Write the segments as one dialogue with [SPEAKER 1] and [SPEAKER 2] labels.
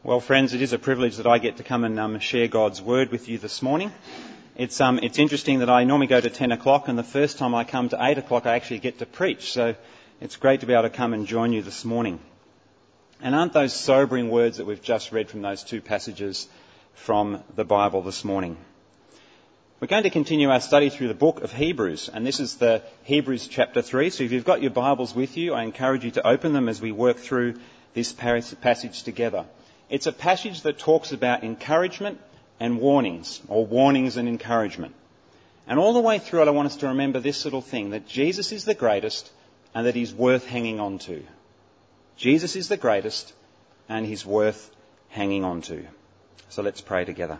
[SPEAKER 1] Well, friends, it is a privilege that I get to come and share God's Word with you this morning. It's interesting that I normally go to 10 o'clock, and the first time I come to 8 o'clock I actually get to preach, so it's great to be able to come and join you this morning. And aren't those sobering words that we've just read from those two passages from the Bible this morning? We're going to continue our study through the book of Hebrews, and this is the Hebrews chapter 3, so if you've got your Bibles with you, I encourage you to open them as we work through this passage together. It's a passage that talks about encouragement and warnings, or warnings and encouragement. And all the way through it, I want us to remember this little thing, that Jesus is the greatest and that he's worth hanging on to. Jesus is the greatest and he's worth hanging on to. So let's pray together.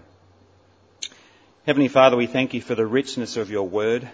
[SPEAKER 1] Heavenly Father, we thank you for the richness of your word,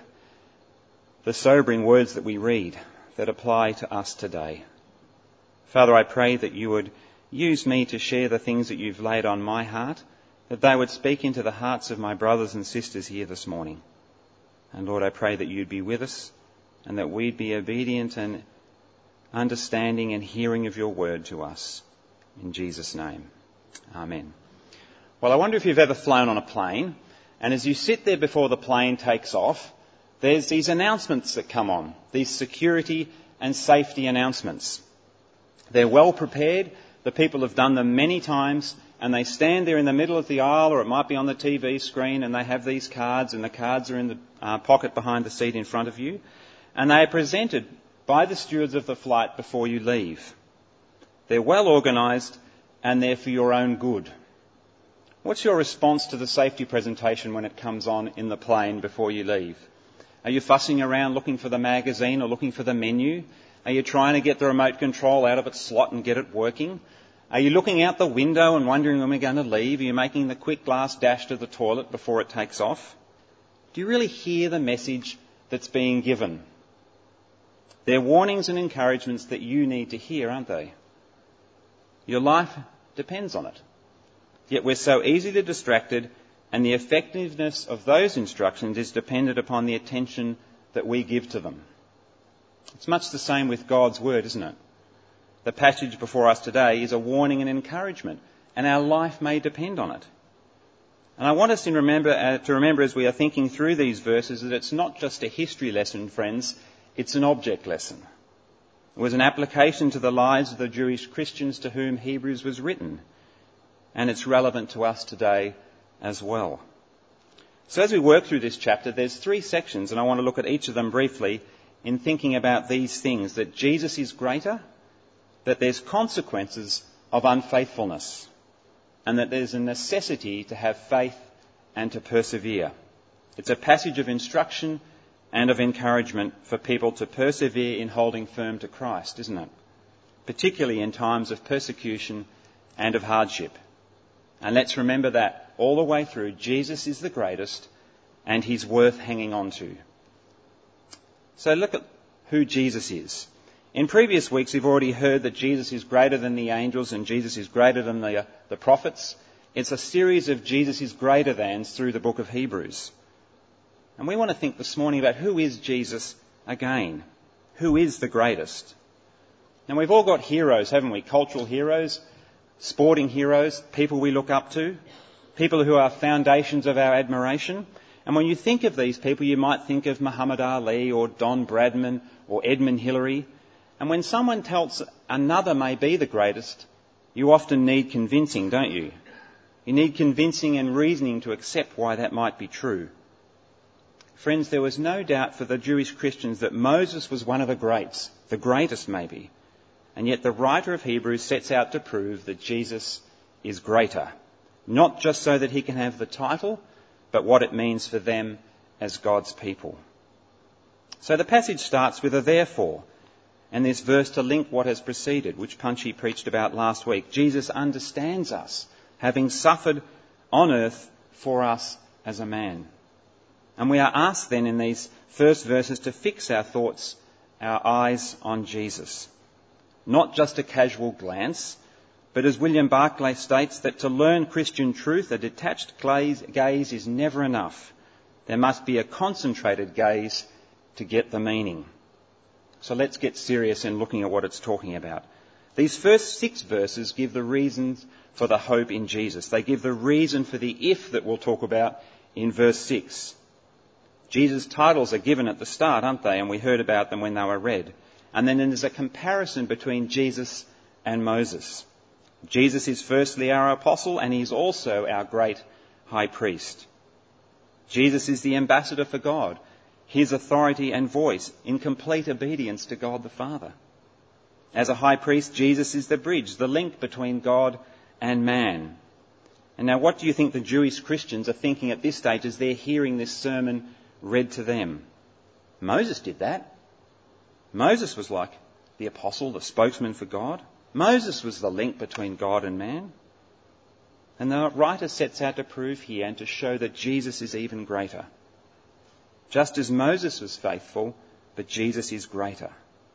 [SPEAKER 1] the sobering words that we read that apply to us today. Father, I pray that you would use me to share the things that you've laid on my heart, that they would speak into the hearts of my brothers and sisters here this morning. And Lord, I pray that you'd be with us and that we'd be obedient and understanding and hearing of your word to us. In Jesus' name, amen. Well, I wonder if you've ever flown on a plane, and as you sit there before the plane takes off, there's these announcements that come on, these security and safety announcements. They're well prepared. The people have done them many times, and they stand there in the middle of the aisle, or it might be on the TV screen, and they have these cards, and the cards are in the pocket behind the seat in front of you, and they are presented by the stewards of the flight before you leave. They're well organised, and they're for your own good. What's your response to the safety presentation when it comes on in the plane before you leave? Are you fussing around looking for the magazine or looking for the menu? Are you trying to get the remote control out of its slot and get it working? Are you looking out the window and wondering when we're going to leave? Are you making the quick last dash to the toilet before it takes off? Do you really hear the message that's being given? They're warnings and encouragements that you need to hear, aren't they? Your life depends on it. Yet we're so easily distracted, and the effectiveness of those instructions is dependent upon the attention that we give to them. It's much the same with God's word, isn't it? The passage before us today is a warning and encouragement, and our life may depend on it. And I want us to remember as we are thinking through these verses that it's not just a history lesson, friends, it's an object lesson. It was an application to the lives of the Jewish Christians to whom Hebrews was written, and it's relevant to us today as well. So as we work through this chapter, there's 3 sections, and I want to look at each of them briefly in thinking about these things, that Jesus is greater, that there's consequences of unfaithfulness, and that there's a necessity to have faith and to persevere. It's a passage of instruction and of encouragement for people to persevere in holding firm to Christ, isn't it? Particularly in times of persecution and of hardship. And let's remember that all the way through, Jesus is the greatest and he's worth hanging on to. So look at who Jesus is. In previous weeks, we've already heard that Jesus is greater than the angels and Jesus is greater than the prophets. It's a series of Jesus is greater thans through the book of Hebrews. And we want to think this morning about who is Jesus again. Who is the greatest? And we've all got heroes, haven't we? Cultural heroes, sporting heroes, people we look up to, people who are foundations of our admiration. And when you think of these people, you might think of Muhammad Ali or Don Bradman or Edmund Hillary. And when someone tells another may be the greatest, you often need convincing, don't you? You need convincing and reasoning to accept why that might be true. Friends, there was no doubt for the Jewish Christians that Moses was one of the greats, the greatest maybe. And yet the writer of Hebrews sets out to prove that Jesus is greater, not just so that he can have the title, but what it means for them as God's people. So the passage starts with a therefore, and this verse to link what has preceded, which Punchy preached about last week. Jesus understands us, having suffered on earth for us as a man. And we are asked then in these first verses to fix our thoughts, our eyes on Jesus. Not just a casual glance, but as William Barclay states, that to learn Christian truth, a detached gaze is never enough. There must be a concentrated gaze to get the meaning. So let's get serious in looking at what it's talking about. These first 6 verses give the reasons for the hope in Jesus. They give the reason for the if that we'll talk about in verse 6. Jesus' titles are given at the start, aren't they? And we heard about them when they were read. And then there's a comparison between Jesus and Moses. Jesus is firstly our apostle, and he's also our great high priest. Jesus is the ambassador for God, his authority and voice in complete obedience to God the Father. As a high priest, Jesus is the bridge, the link between God and man. And now what do you think the Jewish Christians are thinking at this stage as they're hearing this sermon read to them? Moses did that. Moses was like the apostle, the spokesman for God. Moses was the link between God and man. And the writer sets out to prove here and to show that Jesus is even greater. Just as Moses was faithful, but Jesus is greater.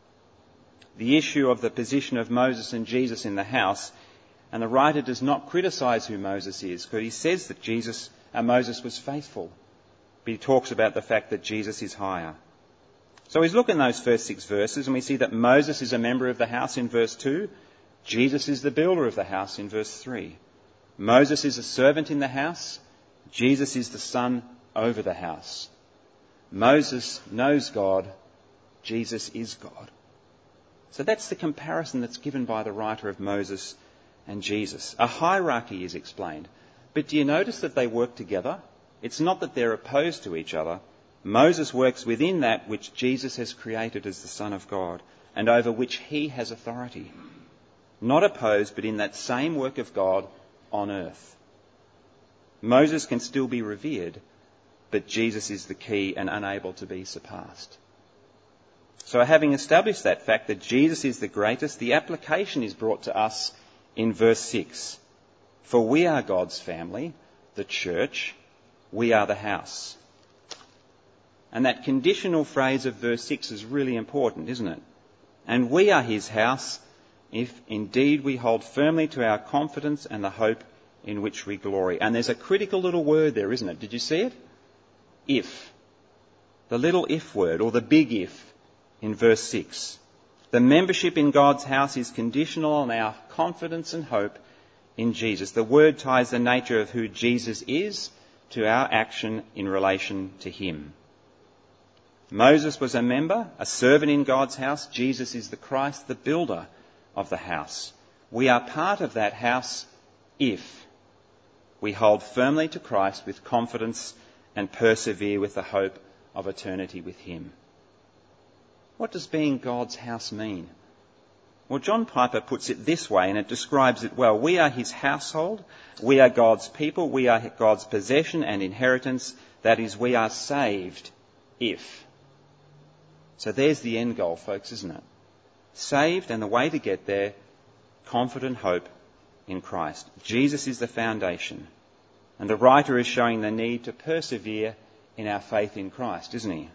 [SPEAKER 1] The issue of the position of Moses and Jesus in the house, and the writer does not criticise who Moses is, because he says that Moses was faithful. But he talks about the fact that Jesus is higher. So we look in those first 6 verses and we see that Moses is a member of the house in verse 2. Jesus is the builder of the house in verse 3. Moses is a servant in the house. Jesus is the son over the house. Moses knows God. Jesus is God. So that's the comparison that's given by the writer of Moses and Jesus. A hierarchy is explained. But do you notice that they work together? It's not that they're opposed to each other. Moses works within that which Jesus has created as the Son of God and over which he has authority. Not opposed, but in that same work of God on earth. Moses can still be revered, but Jesus is the key and unable to be surpassed. So having established that fact that Jesus is the greatest, the application is brought to us in verse 6. For we are God's family, the church, we are the house. And that conditional phrase of verse 6 is really important, isn't it? And we are his house, if indeed we hold firmly to our confidence and the hope in which we glory. And there's a critical little word there, isn't it? Did you see it? If. The little if word, or the big if, in verse 6. The membership in God's house is conditional on our confidence and hope in Jesus. The word ties the nature of who Jesus is to our action in relation to him. Moses was a member, a servant in God's house. Jesus is the Christ, the builder of the house. We are part of that house if we hold firmly to Christ with confidence and persevere with the hope of eternity with him. What does being God's house mean? Well, John Piper puts it this way, and it describes it well. We are his household. We are God's people. We are God's possession and inheritance. That is, we are saved if. So there's the end goal, folks, isn't it? Saved, and the way to get there, confident hope in Christ. Jesus is the foundation. And the writer is showing the need to persevere in our faith in Christ, isn't he?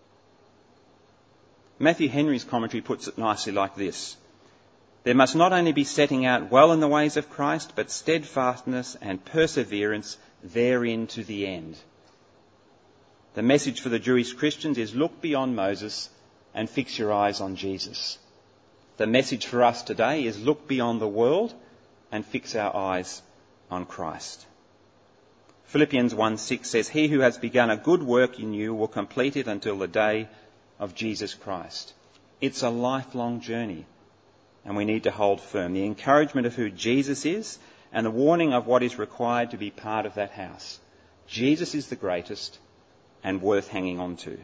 [SPEAKER 1] Matthew Henry's commentary puts it nicely like this. There must not only be setting out well in the ways of Christ, but steadfastness and perseverance therein to the end. The message for the Jewish Christians is look beyond Moses and fix your eyes on Jesus. The message for us today is look beyond the world and fix our eyes on Christ. Philippians 1:6 says, He who has begun a good work in you will complete it until the day of Jesus Christ. It's a lifelong journey, and we need to hold firm. The encouragement of who Jesus is and the warning of what is required to be part of that house. Jesus is the greatest and worth hanging on to.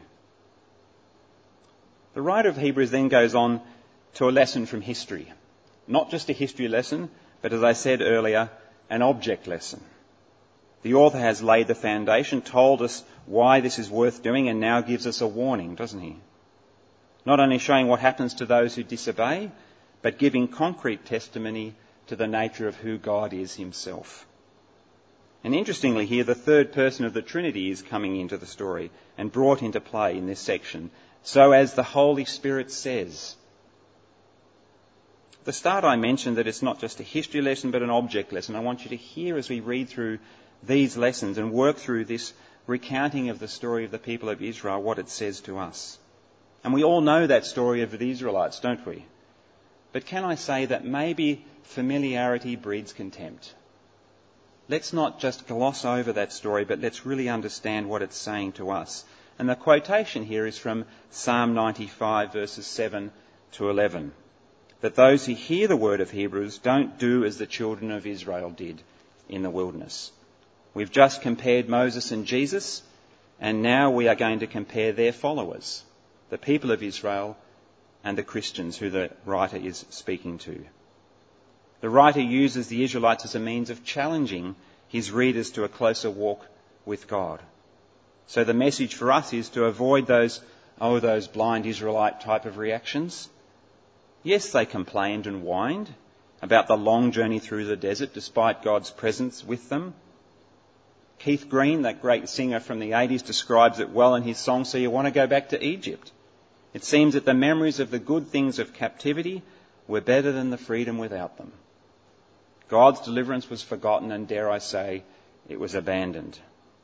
[SPEAKER 1] The writer of Hebrews then goes on to a lesson from history. Not just a history lesson, but as I said earlier, an object lesson. The author has laid the foundation, told us why this is worth doing, and now gives us a warning, doesn't he? Not only showing what happens to those who disobey, but giving concrete testimony to the nature of who God is himself. And interestingly here, the third person of the Trinity is coming into the story and brought into play in this section. So as the Holy Spirit says. At the start I mentioned that it's not just a history lesson but an object lesson. I want you to hear as we read through these lessons and work through this recounting of the story of the people of Israel, what it says to us. And we all know that story of the Israelites, don't we? But can I say that maybe familiarity breeds contempt? Let's not just gloss over that story, but let's really understand what it's saying to us. And the quotation here is from Psalm 95, verses 7 to 11. That those who hear the word of Hebrews don't do as the children of Israel did in the wilderness. We've just compared Moses and Jesus, and now we are going to compare their followers, the people of Israel and the Christians who the writer is speaking to. The writer uses the Israelites as a means of challenging his readers to a closer walk with God. So the message for us is to avoid those blind Israelite type of reactions. Yes, they complained and whined about the long journey through the desert despite God's presence with them. Keith Green, that great singer from the 80s, describes it well in his song, So You Want to Go Back to Egypt? It seems that the memories of the good things of captivity were better than the freedom without them. God's deliverance was forgotten and, dare I say, it was abandoned.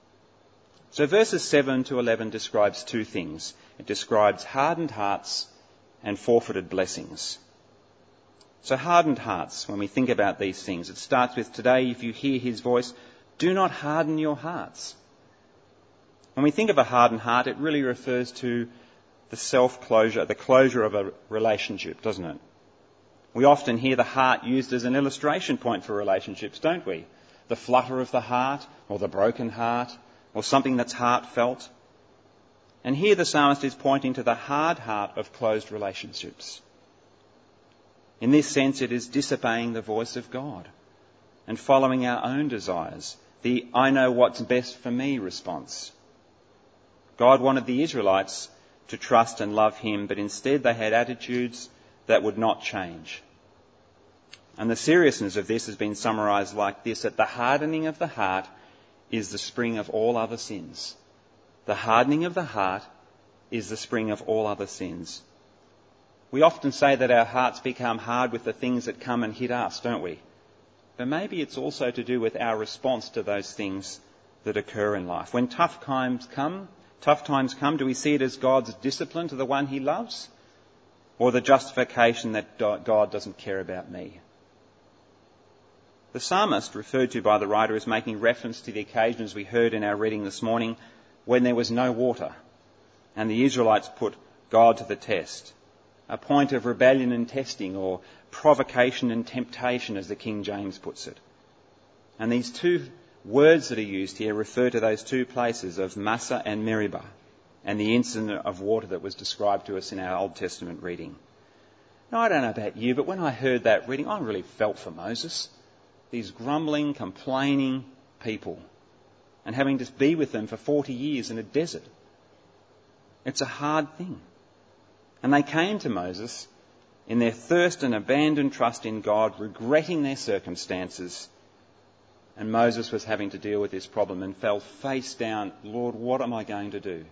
[SPEAKER 1] So verses 7 to 11 describes two things. It describes hardened hearts and forfeited blessings. So hardened hearts, when we think about these things, it starts with, today if you hear his voice, do not harden your hearts. When we think of a hardened heart, it really refers to the self-closure, the closure of a relationship, doesn't it? We often hear the heart used as an illustration point for relationships, don't we? The flutter of the heart, or the broken heart, or something that's heartfelt. And here the psalmist is pointing to the hard heart of closed relationships. In this sense, it is disobeying the voice of God and following our own desires, the I know what's best for me response. God wanted the Israelites to trust and love him, but instead they had attitudes that would not change. And the seriousness of this has been summarised like this, that the hardening of the heart is the spring of all other sins. The hardening of the heart is the spring of all other sins. We often say that our hearts become hard with the things that come and hit us, don't we? But maybe it's also to do with our response to those things that occur in life. When tough times come, do we see it as God's discipline to the one he loves? Or the justification that God doesn't care about me? The psalmist, referred to by the writer, is making reference to the occasions we heard in our reading this morning when there was no water and the Israelites put God to the test. A point of rebellion and testing, or provocation and temptation, as the King James puts it. And these two words that are used here refer to those two places of Massah and Meribah, and the incident of water that was described to us in our Old Testament reading. Now, I don't know about you, but when I heard that reading, I really felt for Moses. These grumbling, complaining people, and having to be with them for 40 years in a desert. It's a hard thing. And they came to Moses in their thirst and abandoned trust in God, regretting their circumstances. And Moses was having to deal with this problem and fell face down, Lord, what am I going to do?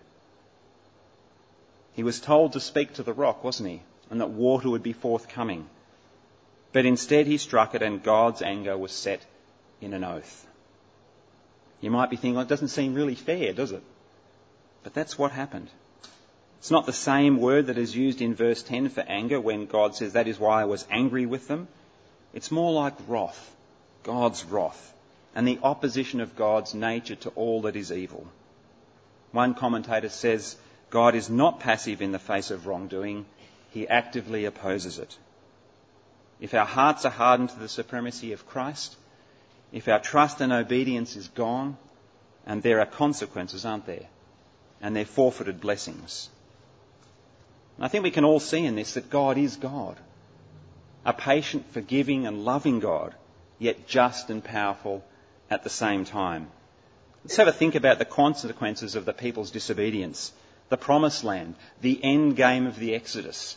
[SPEAKER 1] He was told to speak to the rock, wasn't he? And that water would be forthcoming. But instead he struck it, and God's anger was set in an oath. You might be thinking, well, it doesn't seem really fair, does it? But that's what happened. It's not the same word that is used in verse 10 for anger when God says, that is why I was angry with them. It's more like wrath, God's wrath, and the opposition of God's nature to all that is evil. One commentator says, God is not passive in the face of wrongdoing, he actively opposes it. If our hearts are hardened to the supremacy of Christ, if our trust and obedience is gone, and there are consequences, aren't there? And they're forfeited blessings. And I think we can all see in this that God is God, a patient, forgiving and loving God, yet just and powerful at the same time. Let's have a think about the consequences of the people's disobedience, the promised land, the end game of the Exodus.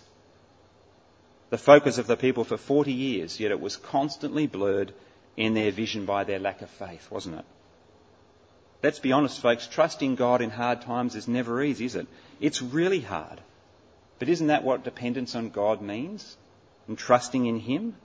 [SPEAKER 1] The focus of the people for 40 years, yet it was constantly blurred in their vision by their lack of faith, wasn't it? Let's be honest, folks, trusting God in hard times is never easy, is it? It's really hard. But isn't that what dependence on God means? And trusting in him?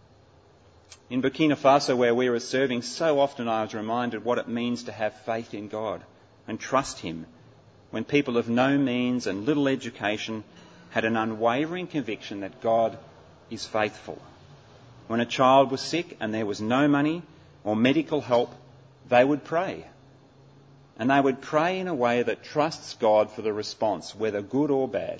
[SPEAKER 1] In Burkina Faso, where we were serving, so often I was reminded what it means to have faith in God and trust him when people of no means and little education had an unwavering conviction that God is faithful. When a child was sick and there was no money or medical help, they would pray. And they would pray in a way that trusts God for the response, whether good or bad.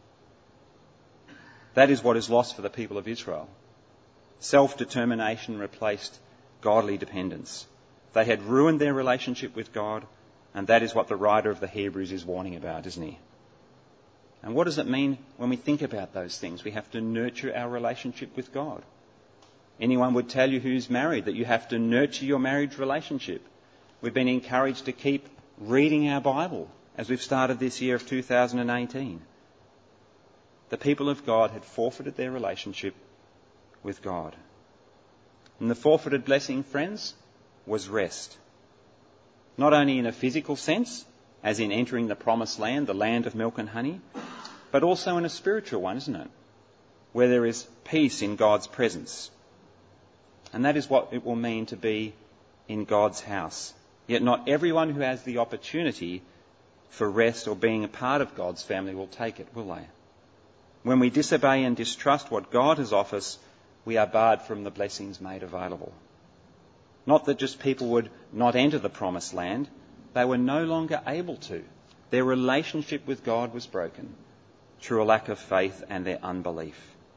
[SPEAKER 1] That is what is lost for the people of Israel. Self-determination replaced godly dependence. They had ruined their relationship with God, and that is what the writer of the Hebrews is warning about, isn't he? And what does it mean when we think about those things? We have to nurture our relationship with God. Anyone would tell you who's married that you have to nurture your marriage relationship. We've been encouraged to keep reading our Bible as we've started this year of 2018. The people of God had forfeited their relationship with God. And the forfeited blessing, friends, was rest. Not only in a physical sense, as in entering the promised land, the land of milk and honey, but also in a spiritual one, isn't it? Where there is peace in God's presence. And that is what it will mean to be in God's house. Yet not everyone who has the opportunity for rest or being a part of God's family will take it, will they? When we disobey and distrust what God has offered us, we are barred from the blessings made available. Not that just people would not enter the promised land, they were no longer able to. Their relationship with God was broken through a lack of faith and their unbelief.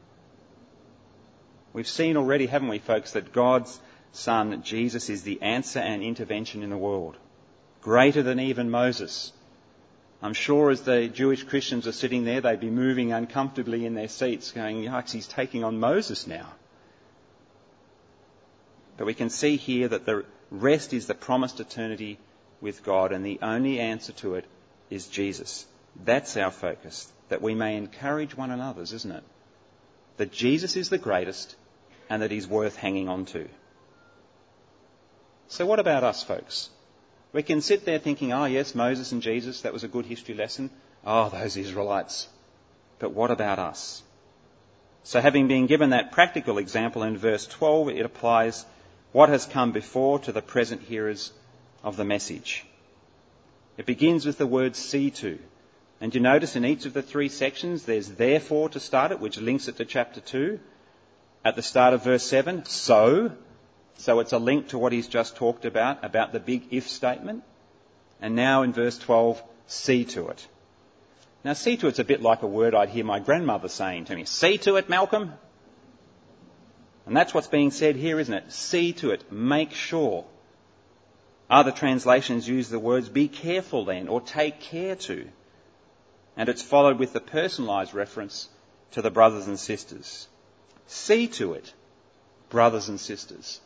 [SPEAKER 1] We've seen already, haven't we, folks, that God's Son, Jesus, is the answer and intervention in the world. Greater than even Moses. I'm sure as the Jewish Christians are sitting there, they'd be moving uncomfortably in their seats going, yikes, he's taking on Moses now. But we can see here that the rest is the promised eternity with God, and the only answer to it is Jesus. That's our focus, that we may encourage one another, isn't it? That Jesus is the greatest and that he's worth hanging on to. So what about us, folks? We can sit there thinking, oh yes, Moses and Jesus, that was a good history lesson. Oh, those Israelites. But what about us? So having been given that practical example in verse 12, it applies what has come before to the present hearers of the message. It begins with the word see to. And you notice in each of the three sections there's therefore to start it, which links it to chapter 2. At the start of verse 7, so it's a link to what he's just talked about the big if statement. And now in verse 12, see to it. Now see to it's a bit like a word I'd hear my grandmother saying to me. See to it, Malcolm. And that's what's being said here, isn't it? See to it, make sure. Other translations use the words be careful then, or take care to. And it's followed with the personalised reference to the brothers and sisters. See to it, brothers and sisters.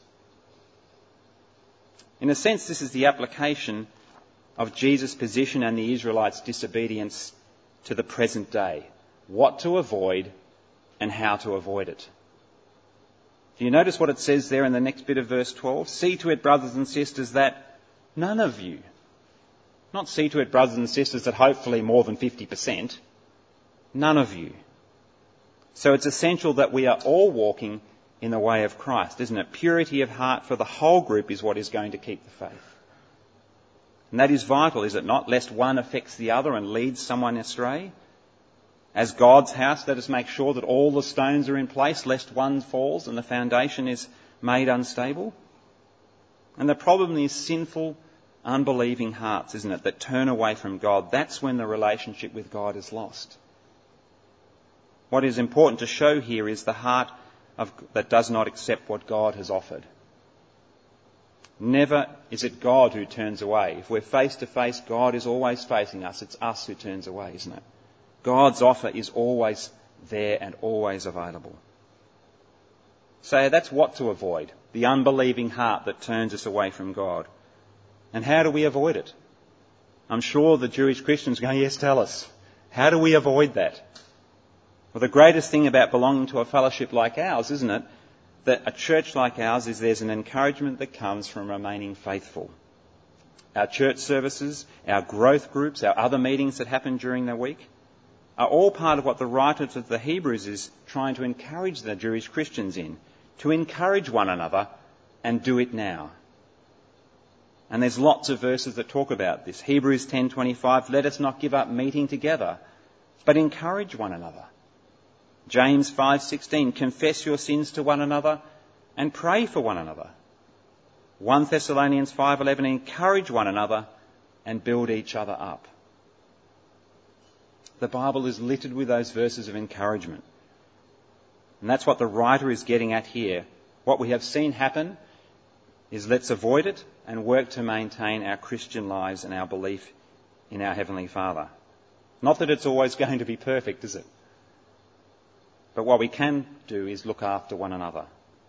[SPEAKER 1] In a sense, this is the application of Jesus' position and the Israelites' disobedience to the present day. What to avoid and how to avoid it. Do you notice what it says there in the next bit of verse 12? See to it, brothers and sisters, that none of you, not see to it, brothers and sisters, that hopefully more than 50%, none of you. So it's essential that we are all walking in the way of Christ, isn't it? Purity of heart for the whole group is what is going to keep the faith. And that is vital, is it not? Lest one affects the other and leads someone astray. As God's house, let us make sure that all the stones are in place, lest one falls and the foundation is made unstable. And the problem is sinful, unbelieving hearts, isn't it, that turn away from God. That's when the relationship with God is lost. What is important to show here is the heart that does not accept what God has offered. Never is it God who turns away. If we're face to face, God is always facing us. It's us who turns away, isn't it? God's offer is always there and always available. So that's what to avoid. The unbelieving heart that turns us away from God. And how do we avoid it? I'm sure the Jewish Christians are going, yes, tell us. How do we avoid that? Well, the greatest thing about belonging to a fellowship like ours, isn't it, that a church like ours is there's an encouragement that comes from remaining faithful. Our church services, our growth groups, our other meetings that happen during the week are all part of what the writer of the Hebrews is trying to encourage the Jewish Christians in, to encourage one another and do it now. And there's lots of verses that talk about this. Hebrews 10:25, let us not give up meeting together, but encourage one another. James 5:16, confess your sins to one another and pray for one another. 1 Thessalonians 5:11, encourage one another and build each other up. The Bible is littered with those verses of encouragement. And that's what the writer is getting at here. What we have seen happen is let's avoid it and work to maintain our Christian lives and our belief in our Heavenly Father. Not that it's always going to be perfect, is it? But what we can do is look after one another.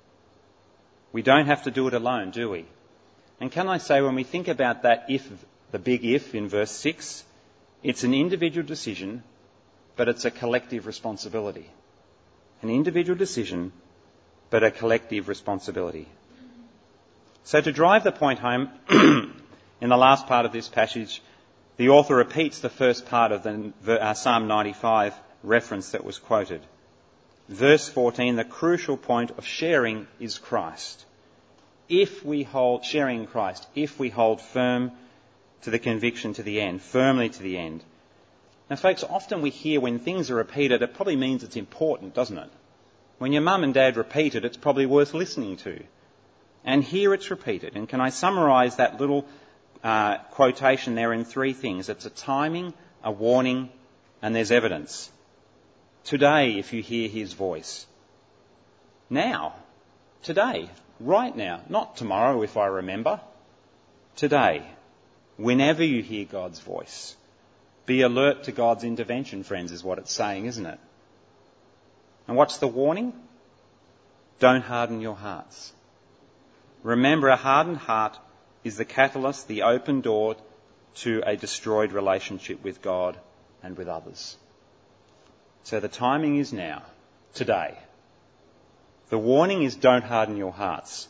[SPEAKER 1] We don't have to do it alone, do we? And can I say, when we think about that if, the big if in verse 6, it's an individual decision, but it's a collective responsibility. An individual decision, but a collective responsibility. So to drive the point home, in the last part of this passage, the author repeats the first part of the Psalm 95 reference that was quoted. Verse 14, the crucial point of sharing is Christ. Sharing in Christ, if we hold firm to the conviction to the end, firmly to the end. Now folks, often we hear when things are repeated, it probably means it's important, doesn't it? When your mum and dad repeat it, it's probably worth listening to. And here it's repeated. And can I summarise that little quotation there in three things? It's a timing, a warning, and there's evidence. Today, if you hear his voice. Now. Today. Right now. Not tomorrow, if I remember. Today. Whenever you hear God's voice. Be alert to God's intervention, friends, is what it's saying, isn't it? And what's the warning? Don't harden your hearts. Remember, a hardened heart is the catalyst, the open door to a destroyed relationship with God and with others. So the timing is now, today. The warning is don't harden your hearts.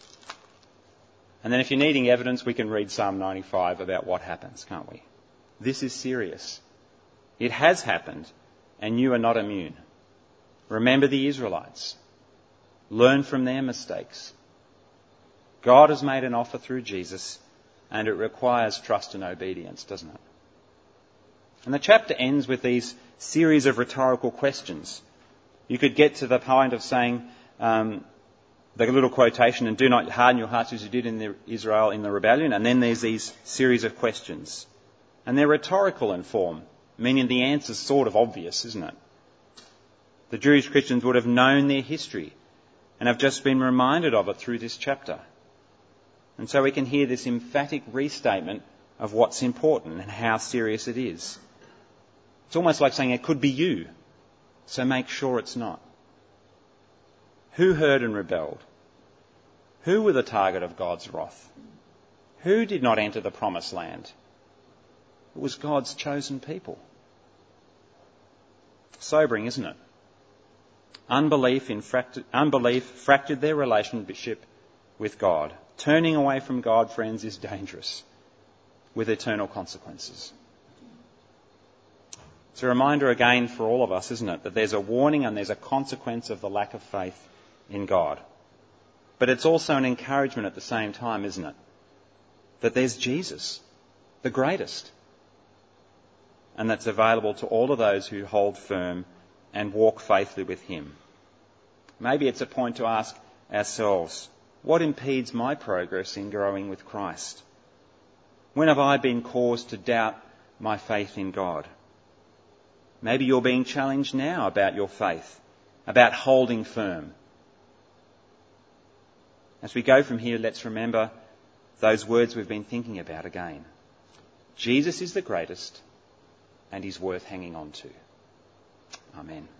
[SPEAKER 1] And then if you're needing evidence, we can read Psalm 95 about what happens, can't we? This is serious. It has happened, and you are not immune. Remember the Israelites. Learn from their mistakes. God has made an offer through Jesus, and it requires trust and obedience, doesn't it? And the chapter ends with these series of rhetorical questions. You could get to the point of saying, the little quotation, and do not harden your hearts as you did in Israel in the rebellion, and then there's these series of questions. And they're rhetorical in form, meaning the answer's sort of obvious, isn't it? The Jewish Christians would have known their history and have just been reminded of it through this chapter. And so we can hear this emphatic restatement of what's important and how serious it is. It's almost like saying it could be you, so make sure it's not. Who heard and rebelled? Who were the target of God's wrath? Who did not enter the promised land? It was God's chosen people. Sobering, isn't it? Unbelief fractured their relationship with God. Turning away from God, friends, is dangerous, with eternal consequences. It's a reminder again for all of us, isn't it, that there's a warning and there's a consequence of the lack of faith in God. But it's also an encouragement at the same time, isn't it? That there's Jesus, the greatest. And that's available to all of those who hold firm and walk faithfully with him. Maybe it's a point to ask ourselves, what impedes my progress in growing with Christ? When have I been caused to doubt my faith in God? Maybe you're being challenged now about your faith, about holding firm. As we go from here, let's remember those words we've been thinking about again. Jesus is the greatest, and he's worth hanging on to. Amen.